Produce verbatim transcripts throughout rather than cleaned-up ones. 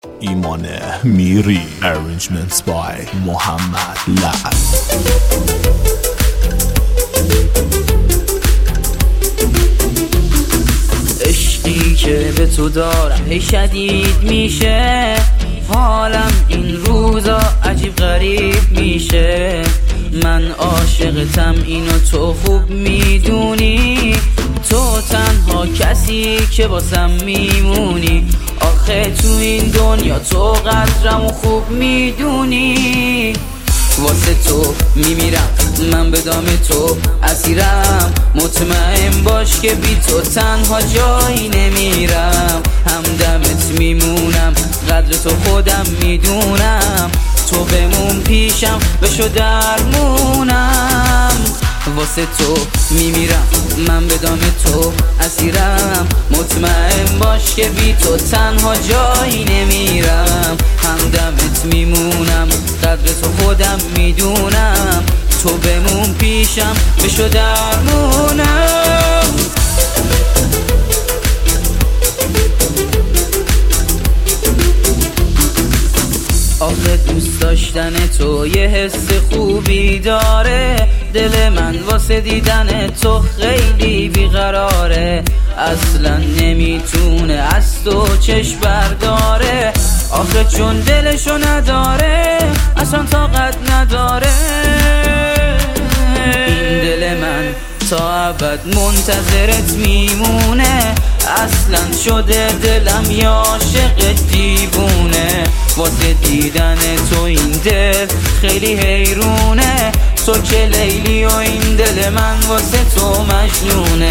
ایمان میری Arrangements by محمد لعب. عشقی که به تو دارم هی شدید میشه، حالم این روزا عجیب غریب میشه. من عاشقتم اینو تو خوب میدونی، تو تنها کسی که واسم میمونی. آخه تو این دنیا تو قدرمو خوب میدونی. واسه تو میمیرم من به دام تو اسیرم، مطمئن باش که بی تو تنها جایی نمیرم. همدمت میمونم قدر تو خودم میدونم، تو بمون پیشم بشو درمونم. واسه تو میمیرم من به دام تو اسیرم، مطمئن باش که بی تو تنها جایی نمیرم. همدمت میمونم قدر تو خودم میدونم، تو بمون پیشم بشو درمونم. آخه دوست داشتن تو یه حس خوبی داره، دل من واسه دیدن تو خیلی بیقراره. اصلا نمیتونه از تو چشم برداره، آخه چون دلشو نداره اصلا طاقت نداره. این دل من تا ابد منتظرت میمونه، اصلا شده دلم یا عاشق دیوونه. واسه دیدن تو این دل خیلی حیرونه، تو که لیلی و این دل من واسه تو مجنونه.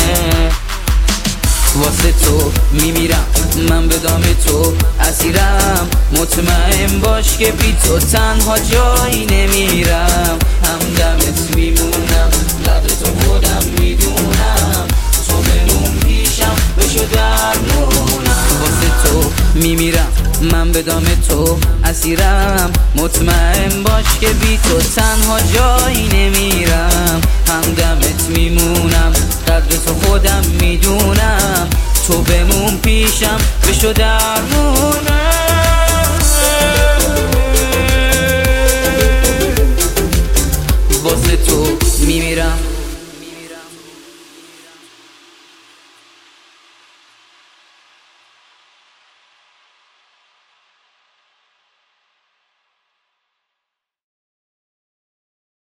واسه تو میمیرم من به دام تو اسیرم، مطمئن باش که بی تو تنها جایی نمیرم. همدمت میمونم قدر تو خودم میدونم، تو بمون پیشم بشو درمونم. واسه تو میمیرم من به دام تو اسیرم، مطمئن باش که بی تو تنها جایی نمیرم. همدمت میمونم قدر تو خودم میدونم، تو بمون پیشم بشو درمونم.